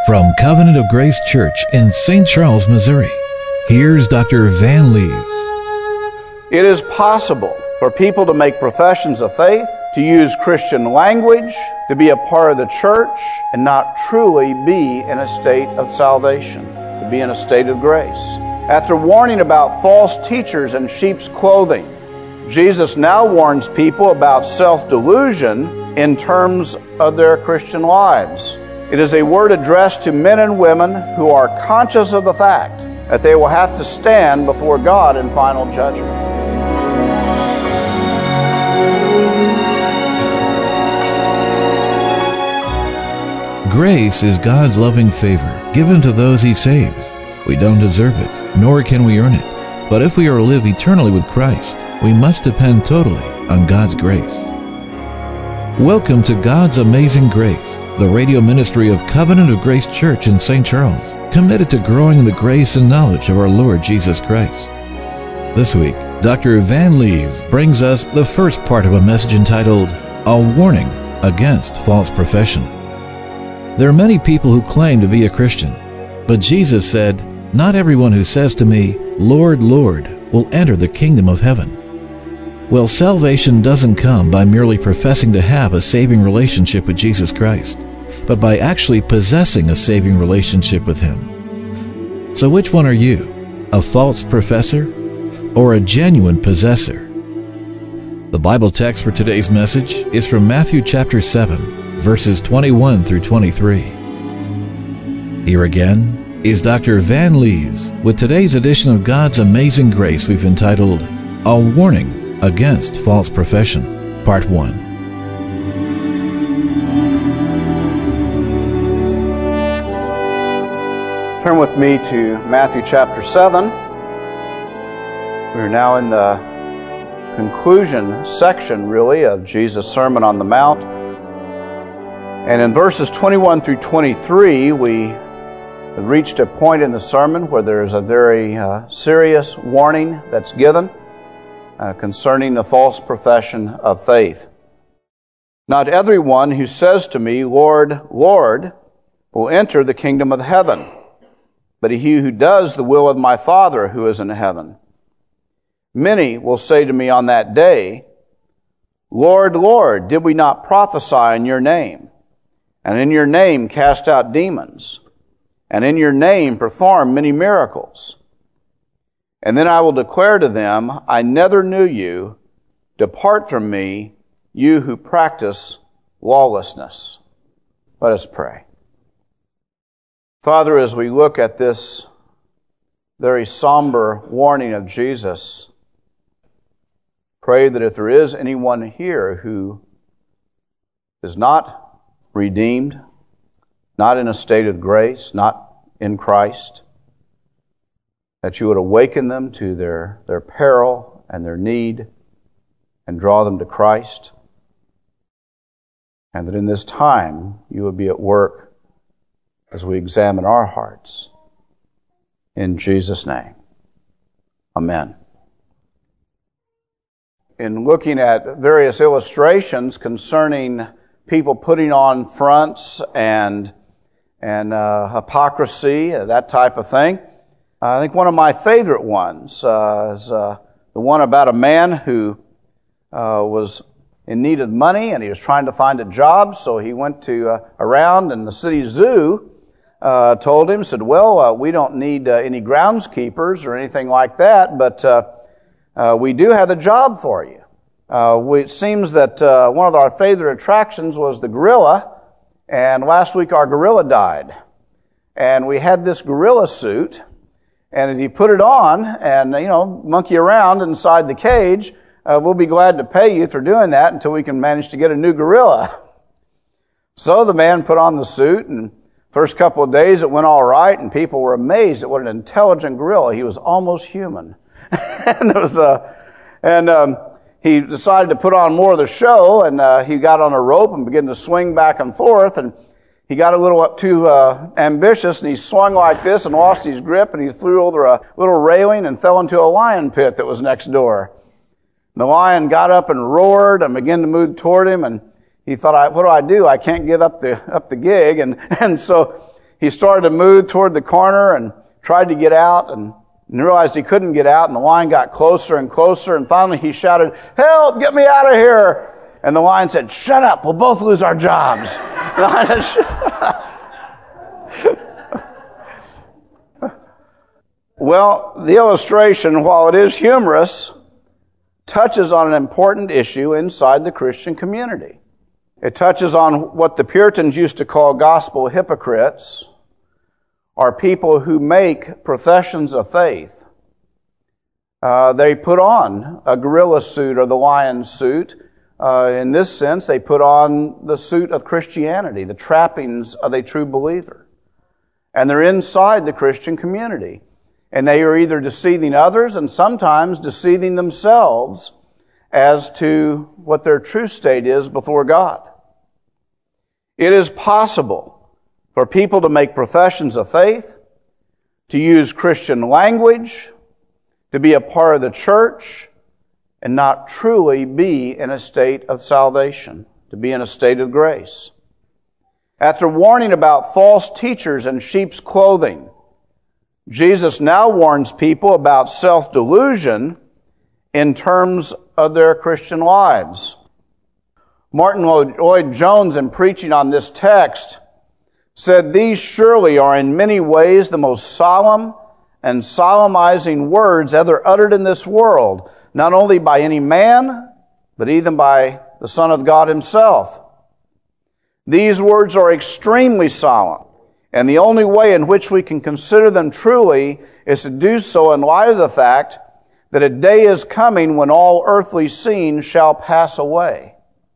From Covenant of Grace Church in St. Charles, Missouri, here's Dr. Van Lees. It is possible for people to make professions of faith, to use Christian language, to be a part of the church, and not truly be in a state of salvation, to be in a state of grace. After warning about false teachers in sheep's clothing, Jesus now warns people about self-delusion in terms of their Christian lives. It is a word addressed to men and women who are conscious of the fact that they will have to stand before God in final judgment. Grace is God's loving favor given to those He saves. We don't deserve it, nor can we earn it. But if we are to live eternally with Christ, we must depend totally on God's grace. Welcome to God's Amazing Grace, the radio ministry of Covenant of Grace Church in St. Charles, committed to growing in the grace and knowledge of our Lord Jesus Christ. This week, Dr. Van Lees brings us the first part of a message entitled, A Warning Against False Profession. There are many people who claim to be a Christian, but Jesus said, "Not everyone who says to me, 'Lord, Lord,' will enter the kingdom of heaven." Well, salvation doesn't come by merely professing to have a saving relationship with Jesus Christ, but by actually possessing a saving relationship with Him. So which one are you, a false professor or a genuine possessor? The Bible text for today's message is from Matthew chapter 7, verses 21 through 23. Here again is Dr. Van Lees with today's edition of God's Amazing Grace we've entitled, A Warning Against False Profession, Part 1. Turn with me to Matthew chapter 7. We are now in the conclusion section, really, of Jesus' Sermon on the Mount. And in verses 21 through 23, we have reached a point in the sermon where there is a very serious warning that's given concerning the false profession of faith. Not everyone who says to me, "Lord, Lord," will enter the kingdom of heaven, but he who does the will of my Father who is in heaven. Many will say to me on that day, "Lord, Lord, did we not prophesy in your name, and in your name cast out demons, and in your name perform many miracles?" And then I will declare to them, "I never knew you. Depart from me, you who practice lawlessness." Let us pray. Father, as we look at this very somber warning of Jesus, pray that if there is anyone here who is not redeemed, not in a state of grace, not in Christ, that you would awaken them to their peril and their need and draw them to Christ. And that in this time you would be at work as we examine our hearts. In Jesus' name, amen. In looking at various illustrations concerning people putting on fronts and hypocrisy, that type of thing, I think one of my favorite ones is the one about a man who was in need of money and he was trying to find a job, so he went to around, and the city zoo told him, said, "Well, we don't need any groundskeepers or anything like that, but we do have a job for you." It seems that one of our favorite attractions was the gorilla, and last week our gorilla died. And we had this gorilla suit, and if you put it on and, monkey around inside the cage, we'll be glad to pay you for doing that until we can manage to get a new gorilla. So the man put on the suit, and first couple of days it went all right, and people were amazed at what an intelligent gorilla. He was almost human. and he decided to put on more of the show, and he got on a rope and began to swing back and forth, and he got a little too ambitious, and he swung like this and lost his grip, and he flew over a little railing and fell into a lion pit that was next door. And the lion got up and roared and began to move toward him, and he thought, "What do? I can't get up the gig." And so he started to move toward the corner and tried to get out and realized he couldn't get out, and the lion got closer and closer, and finally he shouted, "Help! Get me out of here!" And the lion said, "Shut up! We'll both lose our jobs." The lion said, "Shut up." Well, the illustration, while it is humorous, touches on an important issue inside the Christian community. It touches on what the Puritans used to call gospel hypocrites, or people who make professions of faith. They put on a gorilla suit or the lion suit. In this sense, they put on the suit of Christianity, the trappings of a true believer. And they're inside the Christian community. And they are either deceiving others and sometimes deceiving themselves as to what their true state is before God. It is possible for people to make professions of faith, to use Christian language, to be a part of the church, and not truly be in a state of salvation, to be in a state of grace. After warning about false teachers in sheep's clothing, Jesus now warns people about self-delusion in terms of their Christian lives. Martin Lloyd-Jones, in preaching on this text, said, "These surely are in many ways the most solemn and solemnizing words ever uttered in this world, not only by any man, but even by the Son of God himself. These words are extremely solemn, and the only way in which we can consider them truly is to do so in light of the fact that a day is coming when all earthly scenes shall pass away.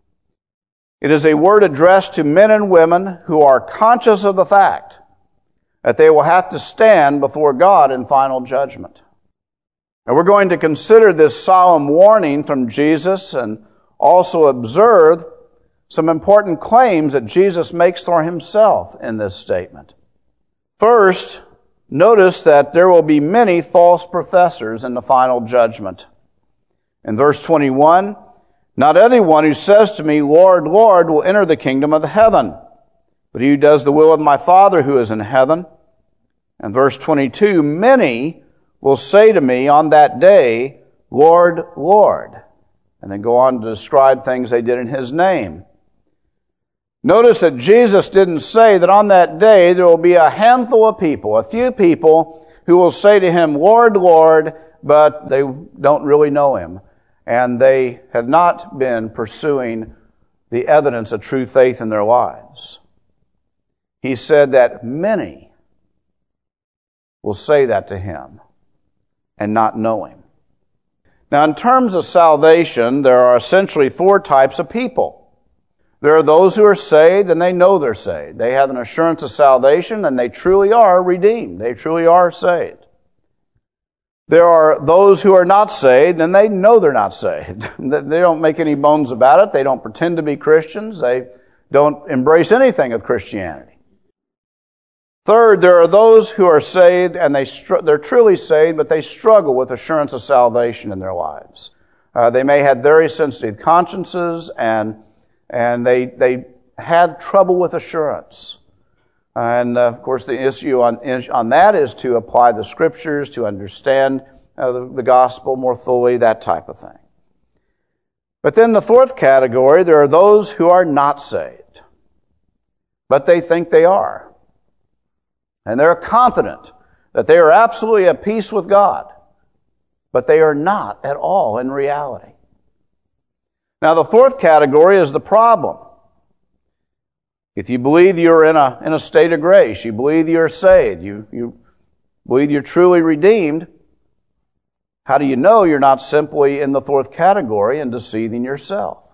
It is a word addressed to men and women who are conscious of the fact that they will have to stand before God in final judgment." And we're going to consider this solemn warning from Jesus and also observe some important claims that Jesus makes for himself in this statement. First, notice that there will be many false professors in the final judgment. In verse 21, "Not everyone who says to me, 'Lord, Lord,' will enter the kingdom of heaven, but he who does the will of my Father who is in heaven." And verse 22, "Many will say to me on that day, 'Lord, Lord,'" and then go on to describe things they did in his name. Notice that Jesus didn't say that on that day there will be a handful of people, a few people, who will say to him, "Lord, Lord," but they don't really know him, and they have not been pursuing the evidence of true faith in their lives. He said that many will say that to him and not know him. Now, in terms of salvation, there are essentially four types of people. There are those who are saved and they know they're saved. They have an assurance of salvation and they truly are redeemed. They truly are saved. There are those who are not saved and they know they're not saved. They don't make any bones about it. They don't pretend to be Christians. They don't embrace anything of Christianity. Third, there are those who are saved and they're truly saved, but they struggle with assurance of salvation in their lives. They may have very sensitive consciences and they had trouble with assurance. And of course, the issue on that is to apply the Scriptures, to understand the gospel more fully, that type of thing. But then the fourth category, there are those who are not saved, but they think they are. And they're confident that they are absolutely at peace with God, but they are not at all in reality. Now, the fourth category is the problem. If you believe you're in a state of grace, you believe you're saved, you believe you're truly redeemed, how do you know you're not simply in the fourth category and deceiving yourself?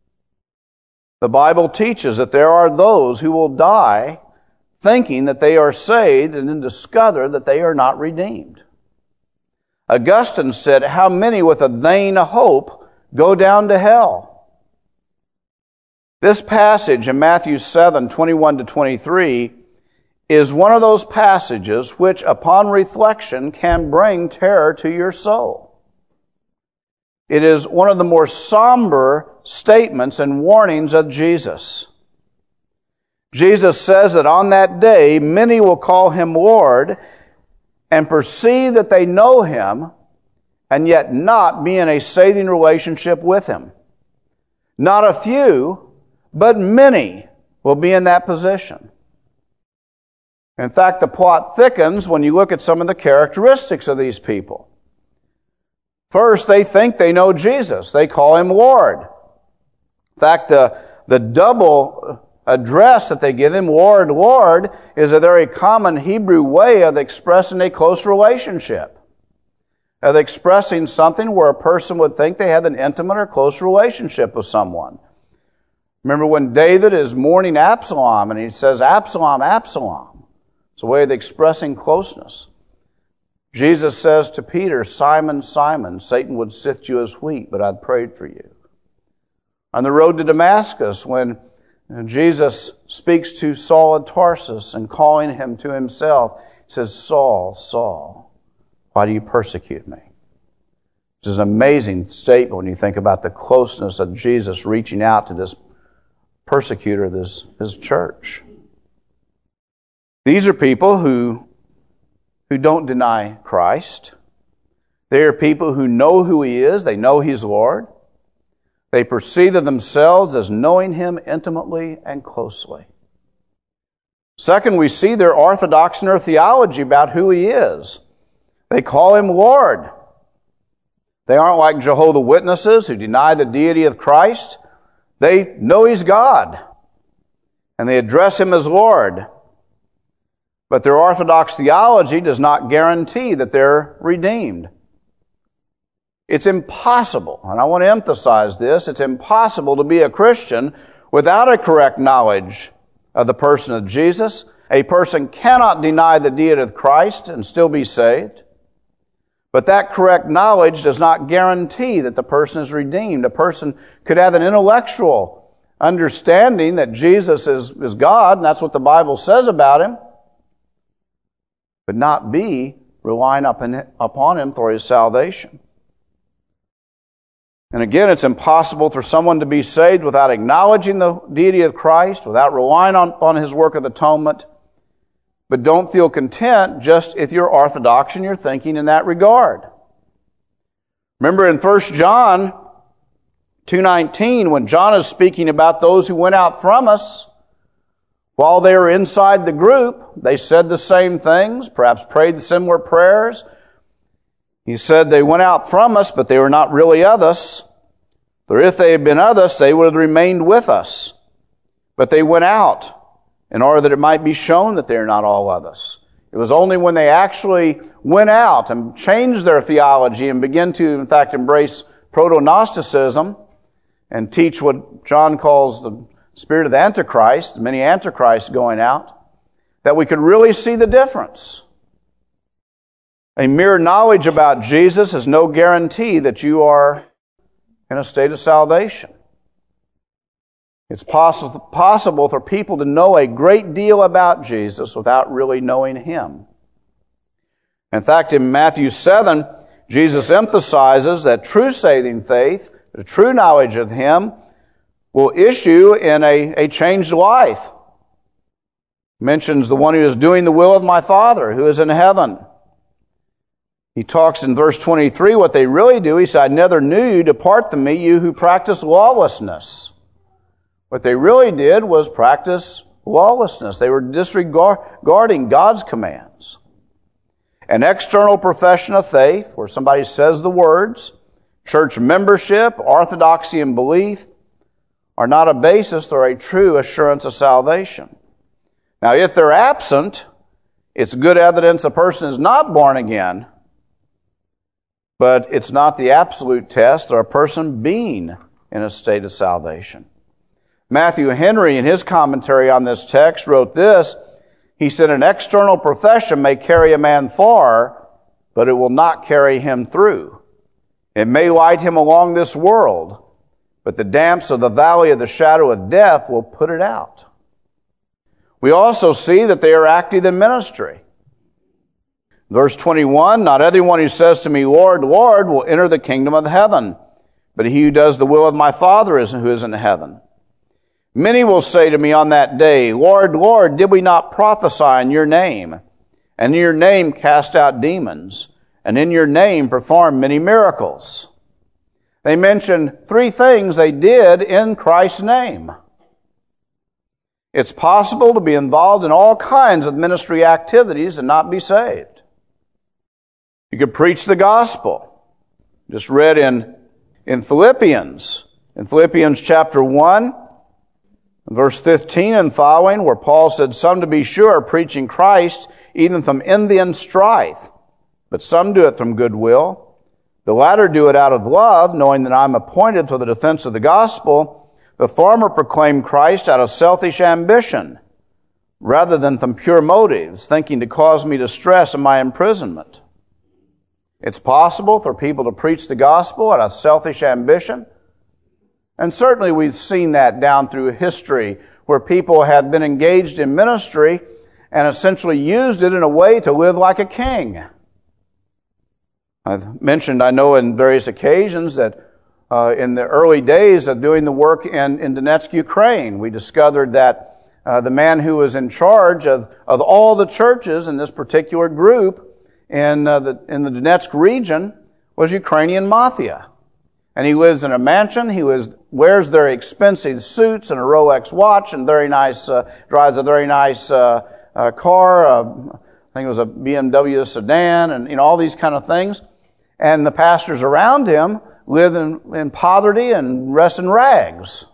The Bible teaches that there are those who will die thinking that they are saved and then discover that they are not redeemed. Augustine said, "How many with a vain hope go down to hell?" This passage in Matthew 7, 21 to 23 is one of those passages which, upon reflection, can bring terror to your soul. It is one of the more somber statements and warnings of Jesus. Jesus says that on that day, many will call him Lord and perceive that they know him and yet not be in a saving relationship with him. Not a few, but many will be in that position. In fact, the plot thickens when you look at some of the characteristics of these people. First, they think they know Jesus. They call him Lord. In fact, the double address that they give him, Lord, Lord, is a very common Hebrew way of expressing a close relationship, of expressing something where a person would think they had an intimate or close relationship with someone. Remember when David is mourning Absalom and he says, Absalom, Absalom. It's a way of expressing closeness. Jesus says to Peter, Simon, Simon, Satan would sift you as wheat, but I've prayed for you. On the road to Damascus, when Jesus speaks to Saul of Tarsus and calling him to himself, he says, Saul, Saul, why do you persecute me? Which is an amazing statement when you think about the closeness of Jesus reaching out to this persecutor of his church. These are people who don't deny Christ. They are people who know who he is. They know he's Lord. They perceive of themselves as knowing him intimately and closely. Second, we see their orthodox in their theology about who he is. They call him Lord. They aren't like Jehovah's Witnesses who deny the deity of Christ. They know he's God, and they address him as Lord. But their orthodox theology does not guarantee that they're redeemed. It's impossible, and I want to emphasize this, it's impossible to be a Christian without a correct knowledge of the person of Jesus. A person cannot deny the deity of Christ and still be saved. But that correct knowledge does not guarantee that the person is redeemed. A person could have an intellectual understanding that Jesus is God, and that's what the Bible says about him, but not be relying upon him for his salvation. And again, it's impossible for someone to be saved without acknowledging the deity of Christ, without relying on his work of atonement. But don't feel content just if you're orthodox in your thinking in that regard. Remember in 1 John 2:19, when John is speaking about those who went out from us, while they were inside the group, they said the same things, perhaps prayed similar prayers. He said they went out from us, but they were not really of us. For if they had been of us, they would have remained with us. But they went out in order that it might be shown that they are not all of us. It was only when they actually went out and changed their theology and began to, in fact, embrace proto-Gnosticism and teach what John calls the spirit of the Antichrist, many Antichrists going out, that we could really see the difference. A mere knowledge about Jesus is no guarantee that you are in a state of salvation. It's possible for people to know a great deal about Jesus without really knowing him. In fact, in Matthew 7, Jesus emphasizes that true saving faith, the true knowledge of him, will issue in a changed life. He mentions the one who is doing the will of my Father who is in heaven. He talks in verse 23 what they really do. He said, I never knew you, depart from me, you who practice lawlessness. What they really did was practice lawlessness. They were disregarding God's commands. An external profession of faith, where somebody says the words, church membership, orthodoxy, and belief, are not a basis or a true assurance of salvation. Now, if they're absent, it's good evidence a person is not born again, but it's not the absolute test or a person being in a state of salvation. Matthew Henry, in his commentary on this text, wrote this. He said, an external profession may carry a man far, but it will not carry him through. It may light him along this world, but the damps of the valley of the shadow of death will put it out. We also see that they are active in ministry. Verse 21, not everyone who says to me, Lord, Lord, will enter the kingdom of heaven, but he who does the will of my Father who is in heaven. Many will say to me on that day, Lord, Lord, did we not prophesy in your name, and in your name cast out demons, and in your name perform many miracles? They mention 3 things they did in Christ's name. It's possible to be involved in all kinds of ministry activities and not be saved. You could preach the gospel. Just read in Philippians. In Philippians chapter 1, verse 15 and following, where Paul said, some to be sure are preaching Christ even from envy and strife, but some do it from goodwill. The latter do it out of love, knowing that I am appointed for the defense of the gospel. The former proclaim Christ out of selfish ambition, rather than from pure motives, thinking to cause me distress in my imprisonment. It's possible for people to preach the gospel out of selfish ambition. And certainly we've seen that down through history, where people have been engaged in ministry and essentially used it in a way to live like a king. I've mentioned, I know in various occasions, that in the early days of doing the work in Donetsk, Ukraine, we discovered that the man who was in charge of all the churches in this particular group in the Donetsk region was Ukrainian mafia. And he lives in a mansion. He wears very expensive suits and a Rolex watch and drives a very nice car. I think it was a BMW sedan, and all these kind of things. And the pastors around him live in poverty and rest in rags.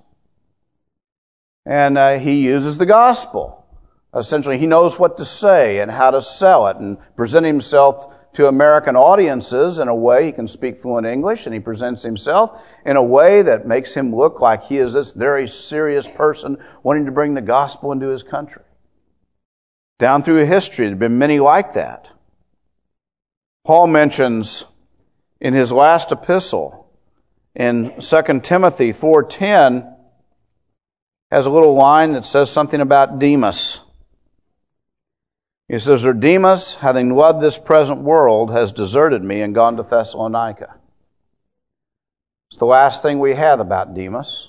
And he uses the gospel. Essentially, he knows what to say and how to sell it and present himself to American audiences in a way. He can speak fluent English, and he presents himself in a way that makes him look like he is this very serious person wanting to bring the gospel into his country. Down through history, there have been many like that. Paul mentions in his last epistle, in 2 Timothy 4:10, has a little line that says something about Demas. He says, Demas, having loved this present world, has deserted me and gone to Thessalonica. It's the last thing we have about Demas.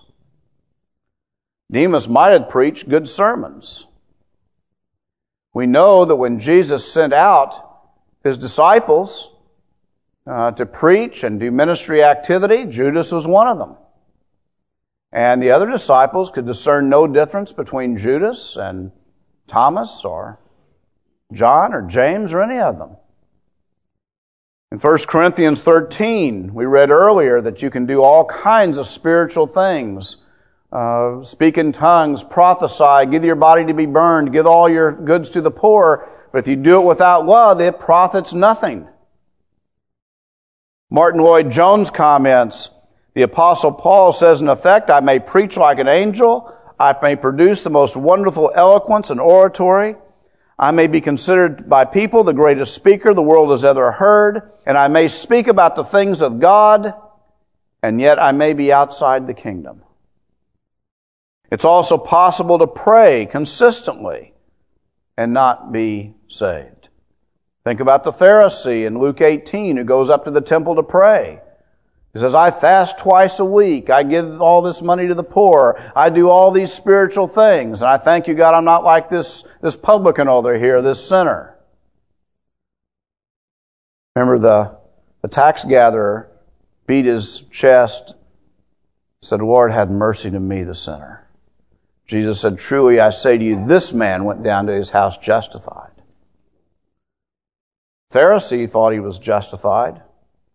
Demas might have preached good sermons. We know that when Jesus sent out his disciples to preach and do ministry activity, Judas was one of them. And the other disciples could discern no difference between Judas and Thomas or John or James or any of them. In 1 Corinthians 13, we read earlier that you can do all kinds of spiritual things. Speak in tongues, prophesy, give your body to be burned, give all your goods to the poor. But if you do it without love, it profits nothing. Martin Lloyd-Jones comments, the Apostle Paul says, in effect, I may preach like an angel, I may produce the most wonderful eloquence and oratory, I may be considered by people the greatest speaker the world has ever heard, and I may speak about the things of God, and yet I may be outside the kingdom. It's also possible to pray consistently and not be saved. Think about the Pharisee in Luke 18 who goes up to the temple to pray. He says, I fast twice a week. I give all this money to the poor. I do all these spiritual things. And I thank you, God, I'm not like this publican over here, this sinner. Remember the tax gatherer beat his chest, said, Lord, have mercy to me, the sinner. Jesus said, truly, I say to you, this man went down to his house justified. Pharisee thought he was justified.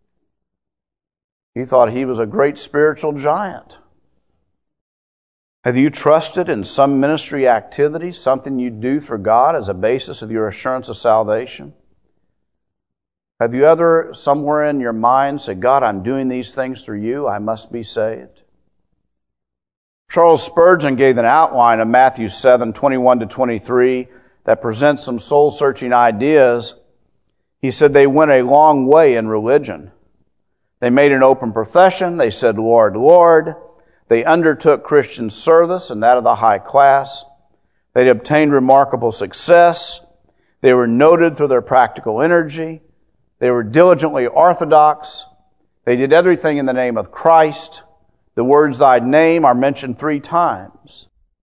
He thought he was a great spiritual giant. Have you trusted in some ministry activity, something you do for God as a basis of your assurance of salvation? Have you ever, somewhere in your mind, said, God, I'm doing these things through you, I must be saved? Charles Spurgeon gave an outline of Matthew 7:21-23 that presents some soul-searching ideas. He said they went a long way in religion. They made an open profession. They said, Lord, Lord. They undertook Christian service and that of the high class. They obtained remarkable success. They were noted for their practical energy. They were diligently orthodox. They did everything in the name of Christ. The words, thy name, are mentioned 3 times.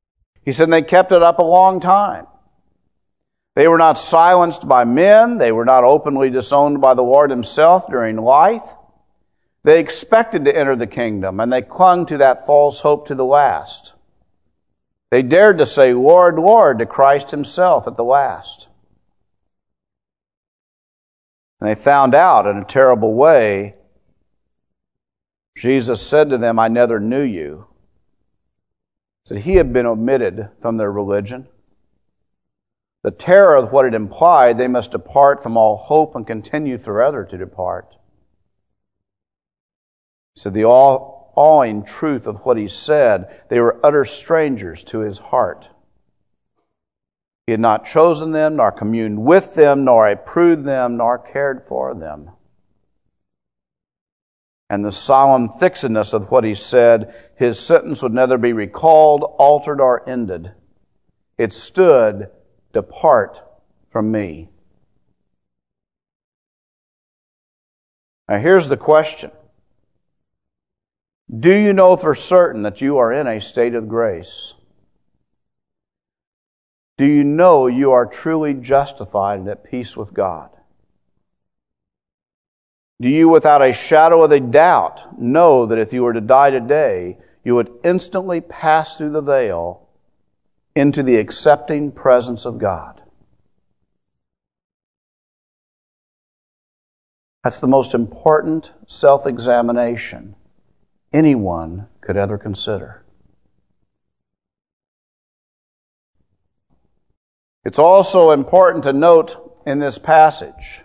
He said they kept it up a long time. They were not silenced by men. They were not openly disowned by the Lord himself during life. They expected to enter the kingdom, and they clung to that false hope to the last. They dared to say, Lord, Lord, to Christ himself at the last. And they found out in a terrible way. Jesus said to them, I never knew you. So he had been omitted from their religion. The terror of what it implied, they must depart from all hope and continue forever to depart. So the awing truth of what he said, they were utter strangers to his heart. He had not chosen them, nor communed with them, nor approved them, nor cared for them. And the solemn fixedness of what he said, his sentence would neither be recalled, altered, or ended. It stood, depart from me. Now here's the question. Do you know for certain that you are in a state of grace? Do you know you are truly justified and at peace with God? Do you, without a shadow of a doubt, know that if you were to die today, you would instantly pass through the veil into the accepting presence of God? That's the most important self-examination anyone could ever consider. It's also important to note in this passage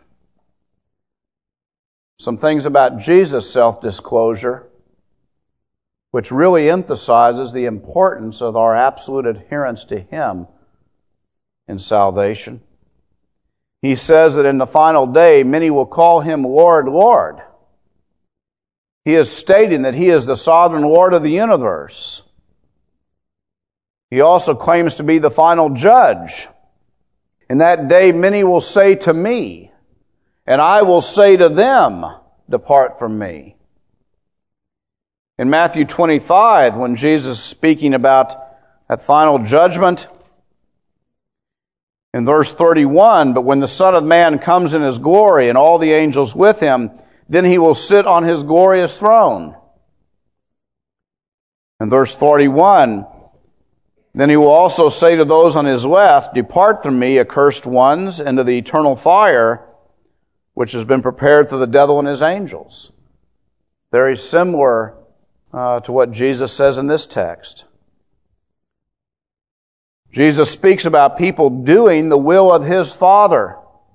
some things about Jesus' self-disclosure, which really emphasizes the importance of our absolute adherence to him in salvation. He says that in the final day, many will call him Lord, Lord. He is stating that he is the sovereign Lord of the universe. He also claims to be the final judge. In that day, many will say to me, and I will say to them, depart from me. In Matthew 25, when Jesus is speaking about that final judgment, in verse 31, but when the Son of Man comes in his glory and all the angels with him, then he will sit on his glorious throne. In verse 41, then he will also say to those on his left, depart from me, accursed ones, into the eternal fire, which has been prepared for the devil and his angels. Very similar to what Jesus says in this text. Jesus speaks about people doing the will of his Father.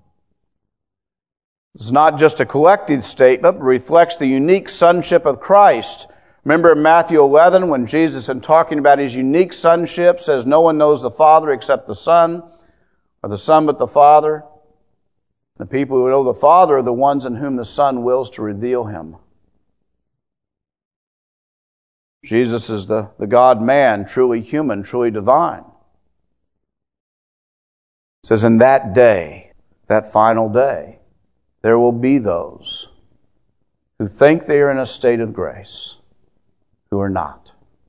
It's not just a collective statement, but reflects the unique sonship of Christ. Remember in Matthew 11, when Jesus, in talking about his unique sonship, says, no one knows the Father except the Son, or the Son but the Father. The people who know the Father are the ones in whom the Son wills to reveal him. Jesus is the God-man, truly human, truly divine. It says, in that day, that final day, there will be those who think they are in a state of grace, who are not.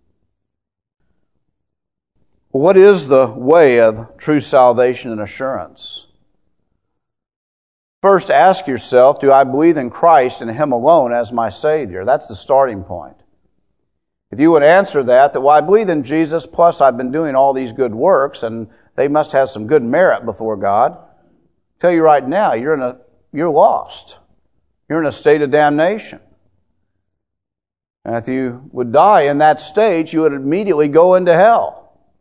What is the way of true salvation and assurance? First, ask yourself, do I believe in Christ and him alone as my Savior? That's the starting point. If you would answer that, well, I believe in Jesus, plus I've been doing all these good works, and they must have some good merit before God. I'll tell you right now, you're lost. You're in a state of damnation. And if you would die in that state, you would immediately go into hell.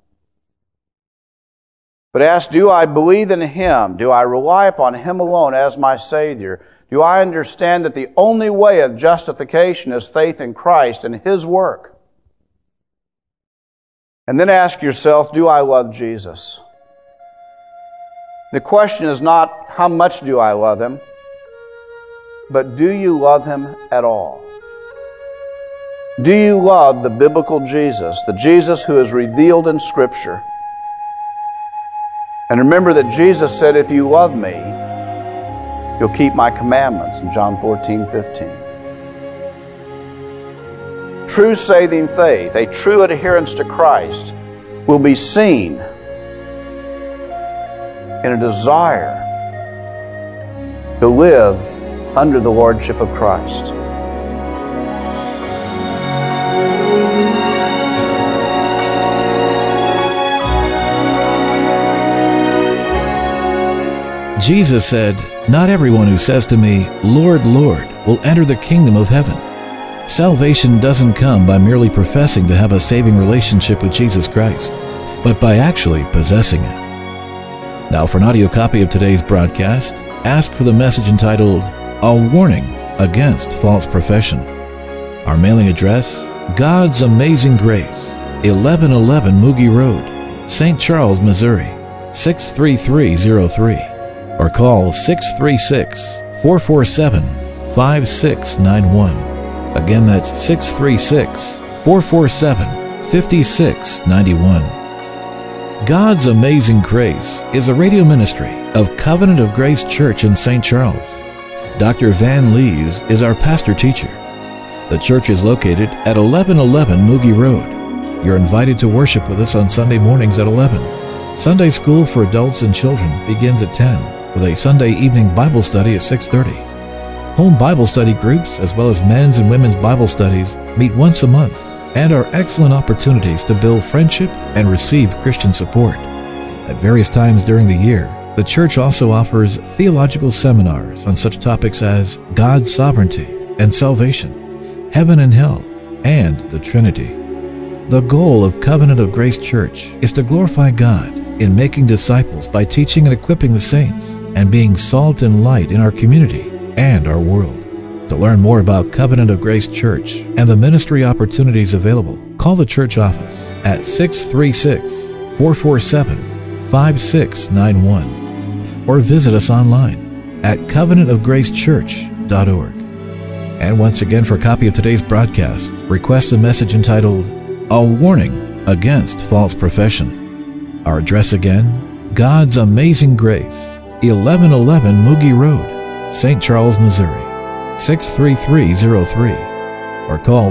But ask, do I believe in him? Do I rely upon him alone as my Savior? Do I understand that the only way of justification is faith in Christ and his work? And then ask yourself, do I love Jesus? The question is not how much do I love him, but do you love him at all? Do you love the biblical Jesus, the Jesus who is revealed in Scripture? And remember that Jesus said, if you love me, you'll keep my commandments in John 14:15. True saving faith, a true adherence to Christ, will be seen in a desire to live under the lordship of Christ. Jesus said, "Not everyone who says to me, 'Lord, Lord,' will enter the kingdom of heaven." Salvation doesn't come by merely professing to have a saving relationship with Jesus Christ, but by actually possessing it. Now, for an audio copy of today's broadcast, ask for the message entitled, "A Warning Against False Profession." Our mailing address, God's Amazing Grace, 1111 Mugi Road, St. Charles, Missouri, 63303. Or call 636-447-5691. Again, that's 636-447-5691. God's Amazing Grace is a radio ministry of Covenant of Grace Church in St. Charles. Dr. Van Lees is our pastor-teacher. The church is located at 1111 Mugi Road. You're invited to worship with us on Sunday mornings at 11. Sunday school for adults and children begins at 10. with a Sunday evening Bible study at 6:30. Home Bible study groups, as well as men's and women's Bible studies, meet once a month and are excellent opportunities to build friendship and receive Christian support. At various times during the year, the church also offers theological seminars on such topics as God's sovereignty and salvation, heaven and hell, and the Trinity. The goal of Covenant of Grace Church is to glorify God in making disciples by teaching and equipping the saints and being salt and light in our community and our world. To learn more about Covenant of Grace Church and the ministry opportunities available, call the church office at 636-447-5691 or visit us online at covenantofgracechurch.org. And once again, for a copy of today's broadcast, request a message entitled, "A Warning Against False Profession." Our address again, God's Amazing Grace, 1111 Mugi Road, St. Charles, Missouri, 63303, or call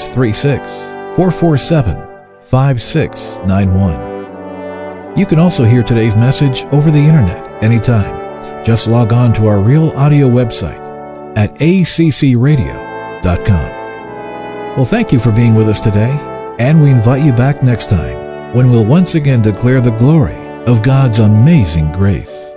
636-447-5691. You can also hear today's message over the internet anytime. Just log on to our Real Audio website at accradio.com. Well, thank you for being with us today, and we invite you back next time when we'll once again declare the glory of God's amazing grace.